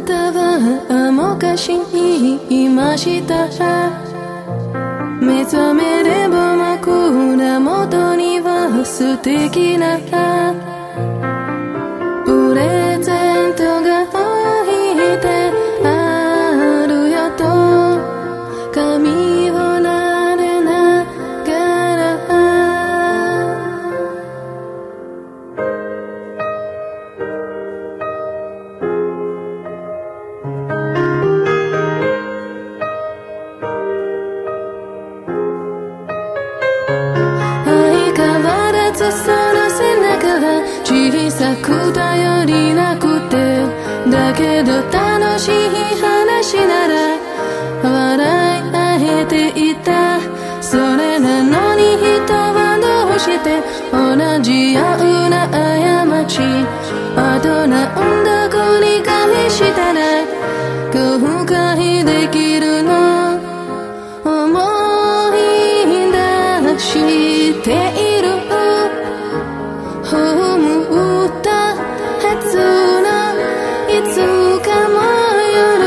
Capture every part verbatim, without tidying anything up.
たは昔言いました。目覚めれば枕元には素敵なプレゼントが置いてあるよと髪を撫でながら相変わらずその背中は小さく頼りなくて、だけど楽しい話なら笑い合えていた。それなのに人はどうして同じような過ちあと何度繰り返したら後悔できるの。思い出している思ったはずのいつかも夜、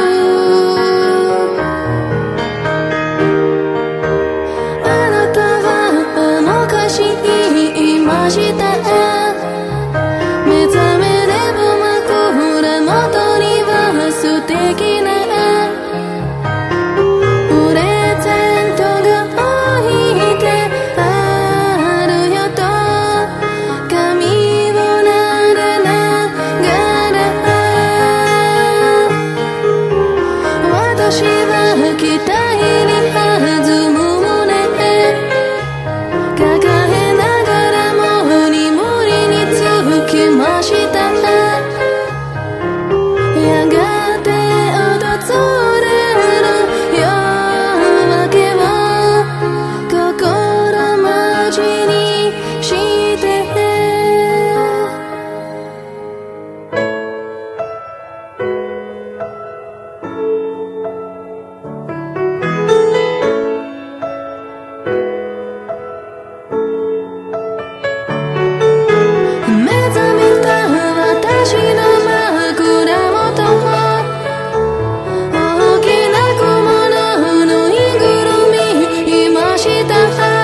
あなたは昔言いました。目覚めれば枕元には素敵なプレゼントが置いてあるよと髪を撫でながら、私は期待に弾む胸抱えながらもに無理につきました。やがて訪れる夜明けを心待ちにして目覚めた私の枕元を大きな小物のぬいぐるみいました。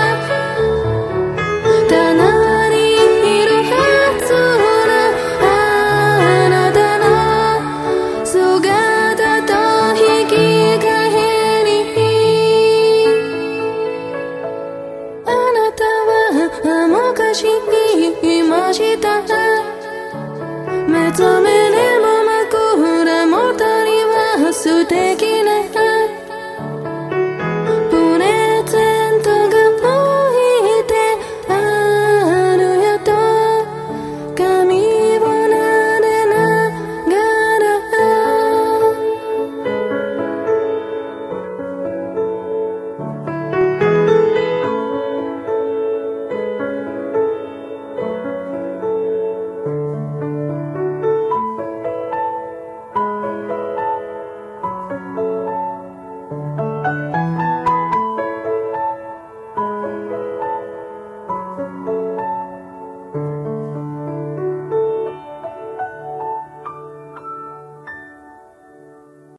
棚にいるはずのあなたの姿と引き換えに、あなたは昔言いました。目覚めれば枕元には素敵